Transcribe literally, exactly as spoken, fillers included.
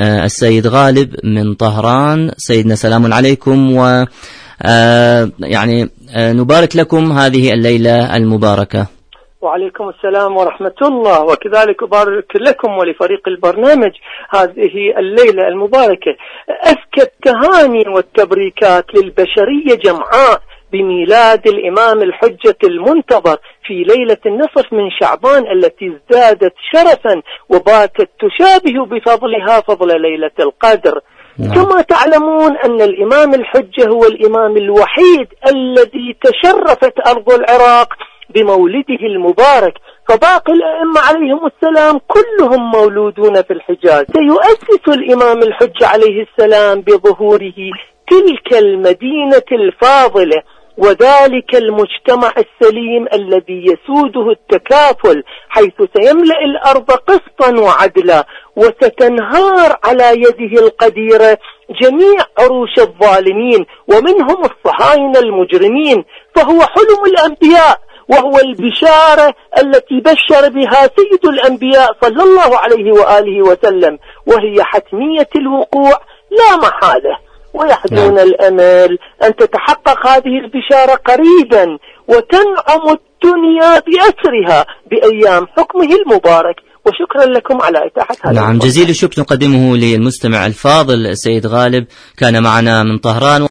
السيد غالب من طهران. سيدنا سلام عليكم، و يعني نبارك لكم هذه الليلة المباركة. وعليكم السلام ورحمة الله، وكذلك أبارك لكم ولفريق البرنامج هذه الليلة المباركة. أزكى التهاني والتبريكات للبشرية جمعاء بميلاد الإمام الحجة المنتظر في ليلة النصف من شعبان التي ازدادت شرفا وباتت تشابه بفضلها فضل ليلة القدر. نعم. كما تعلمون أن الإمام الحجة هو الإمام الوحيد الذي تشرفت أرض العراق بمولده المبارك، فباقي الأئمة عليهم السلام كلهم مولودون في الحجاز. سيؤسس الإمام الحجة عليه السلام بظهوره تلك المدينة الفاضلة وذلك المجتمع السليم الذي يسوده التكافل، حيث سيملأ الأرض قسطا وعدلا، وستنهار على يده القديرة جميع عروش الظالمين ومنهم الصهاينة المجرمين. فهو حلم الأنبياء، وهو البشارة التي بشر بها سيد الأنبياء صلى الله عليه وآله وسلم، وهي حتمية الوقوع لا محالة، ويحزن الأمل أن تتحقق هذه البشارة قريبا وتنعم الدنيا بأسرها بأيام حكمه المبارك. وشكرا لكم على إتاحة هذا. نعم، جزيل الشكر نقدمه للمستمع الفاضل السيد غالب، كان معنا من طهران.